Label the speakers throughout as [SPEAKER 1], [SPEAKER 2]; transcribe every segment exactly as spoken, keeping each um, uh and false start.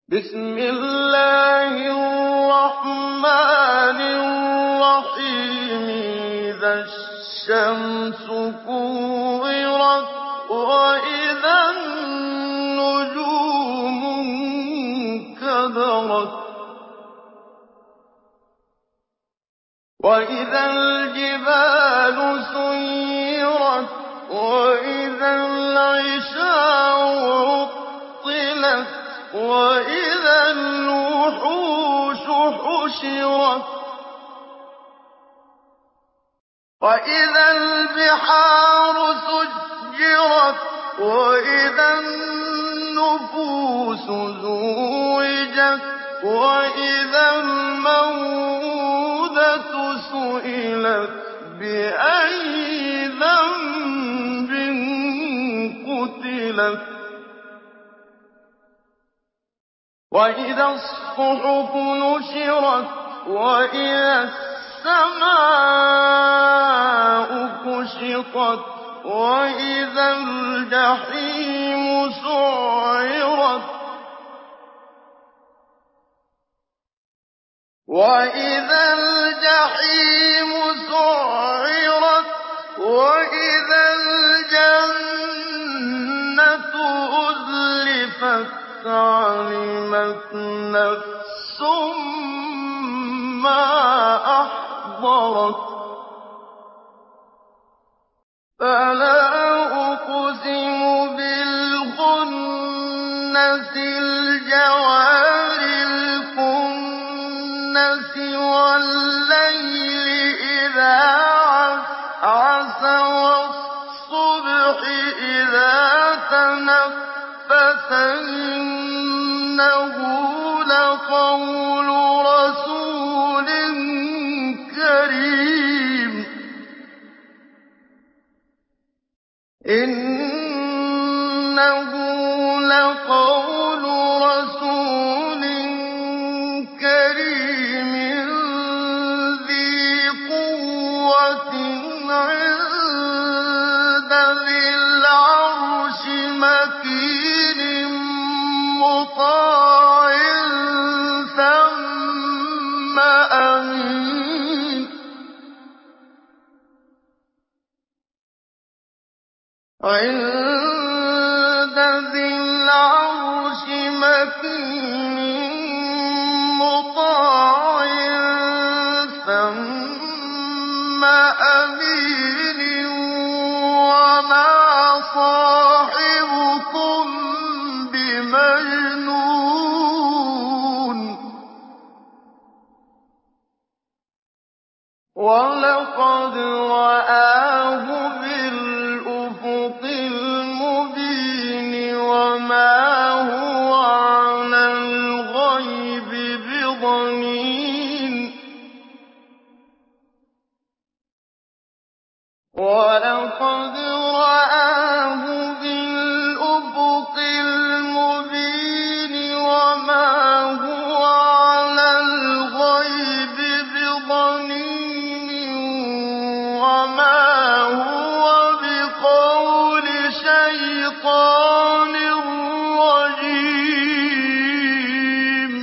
[SPEAKER 1] بسم الله الرحمن الرحيم إذا الشمس كورت وإذا النجوم انكدرت وإذا الجبال سيرت وإذا العشار عطلت وإذا الوحوش حشرت وإذا البحار سجرت وإذا النفوس زوجت وإذا الموءودة سئلت بأي ذنب قتلت وإذا الصحف نشرت وإذا السماء كشطت وإذا الجحيم سعرت وإذا الجحيم سعرت وإذا الجنة أزلفت علمت نفس ما أحضرت فلا أقسم بالخنس الجوار الكنس والليل إذا عسعس والصبح إذا تنفس إنه لقول رسول كريم إنه لقول رسول كريم ذي قوة عند ذي العرش مكين مطاع ثم أمين عند ذي العرش مكين مطاع ثم أمين وما صاحبكم بمجنون ولقد رآه بالأفق المبين وما هو على الغيب بضنين ولقد رآه بالأفق المبين وما هو على الغيب بضنين وما هو بقول شيطان رجيم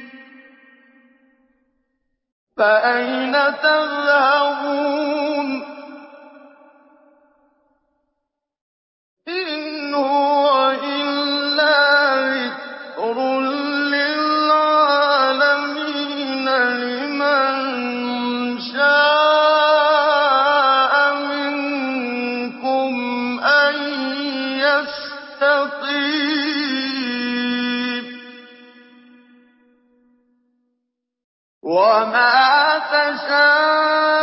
[SPEAKER 1] فأين تذهبون إن هو إلا ذكر للعالمين لمن شاء منكم أن يستقيم وما تشاءون